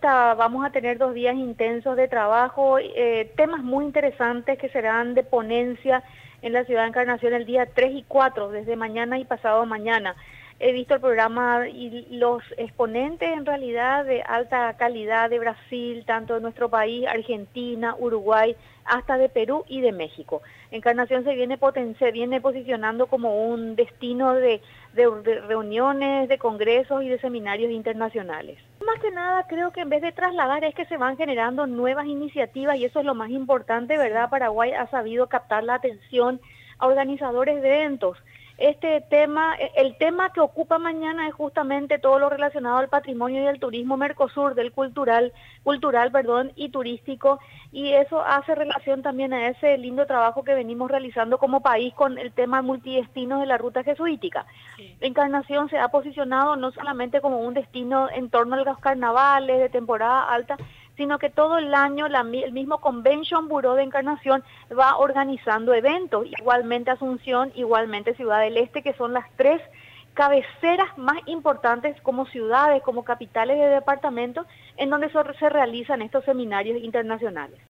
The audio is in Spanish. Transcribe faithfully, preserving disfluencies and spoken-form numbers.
Alta vamos a tener dos días intensos de trabajo, eh, temas muy interesantes que serán de ponencia en la ciudad de Encarnación el día tres y cuatro, desde mañana y pasado mañana. He visto el programa y los exponentes en realidad de alta calidad de Brasil, tanto de nuestro país, Argentina, Uruguay, hasta de Perú y de México. Encarnación se viene, poten se viene posicionando como un destino de, de, de reuniones, de congresos y de seminarios internacionales. Más que nada creo que en vez de trasladar es que se van generando nuevas iniciativas y eso es lo más importante, ¿verdad? Paraguay ha sabido captar la atención a organizadores de eventos. Este tema, el tema que ocupa mañana es justamente todo lo relacionado al patrimonio y al turismo Mercosur, del cultural, cultural, perdón, y turístico, y eso hace relación también a ese lindo trabajo que venimos realizando como país con el tema multidestinos de la ruta jesuítica. Sí. Encarnación se ha posicionado no solamente como un destino en torno a los carnavales de temporada alta, sino que todo el año la, el mismo Convention Bureau de Encarnación va organizando eventos, igualmente Asunción, igualmente Ciudad del Este, que son las tres cabeceras más importantes como ciudades, como capitales de departamentos, en donde se realizan estos seminarios internacionales.